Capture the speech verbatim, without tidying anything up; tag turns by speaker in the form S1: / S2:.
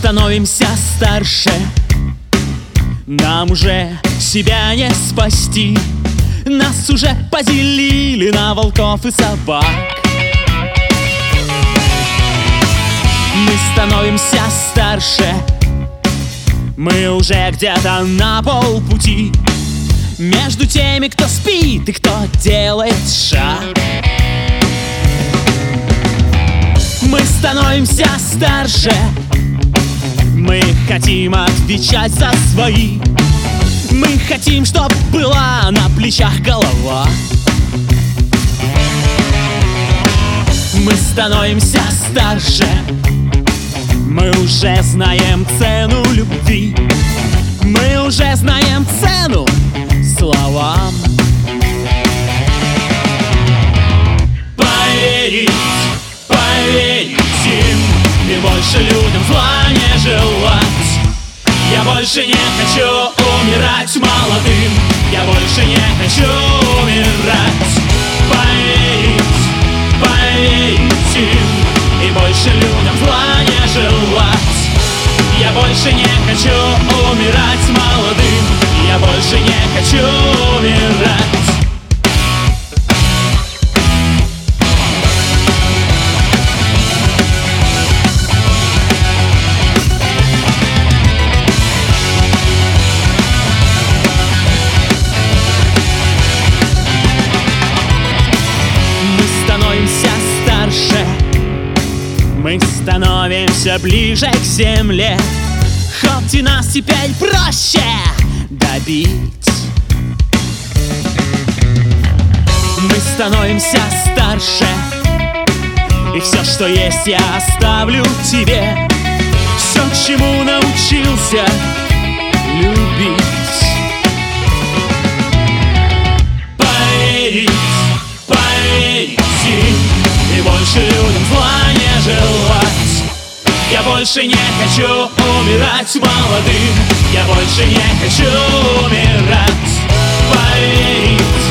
S1: становимся старше, нам уже себя не спасти. Нас уже поделили на волков и собак. Мы становимся старше, мы уже где-то на полпути между теми, кто спит и кто делает шаг. Мы становимся старше, мы хотим отвечать за свои. Мы хотим, чтоб была на плечах голова. Мы становимся старше, мы уже знаем цену любви. Мы уже знаем цену словам. Поверить, поверить им и больше людям зла не желать. Я больше не хочу умирать молодым, я больше не хочу умирать. Поверить, поверить им и больше людям зла не желать. Я больше не хочу умирать молодым, я больше не хочу умирать. Мы становимся ближе к земле, хоть и нас теперь проще добить. Мы становимся старше, и все, что есть, я оставлю тебе. Все, чему научился любить. Поверить, поверить им и больше людям зла не желать. Я больше не хочу умирать молодым, я больше не хочу умирать. Поверить,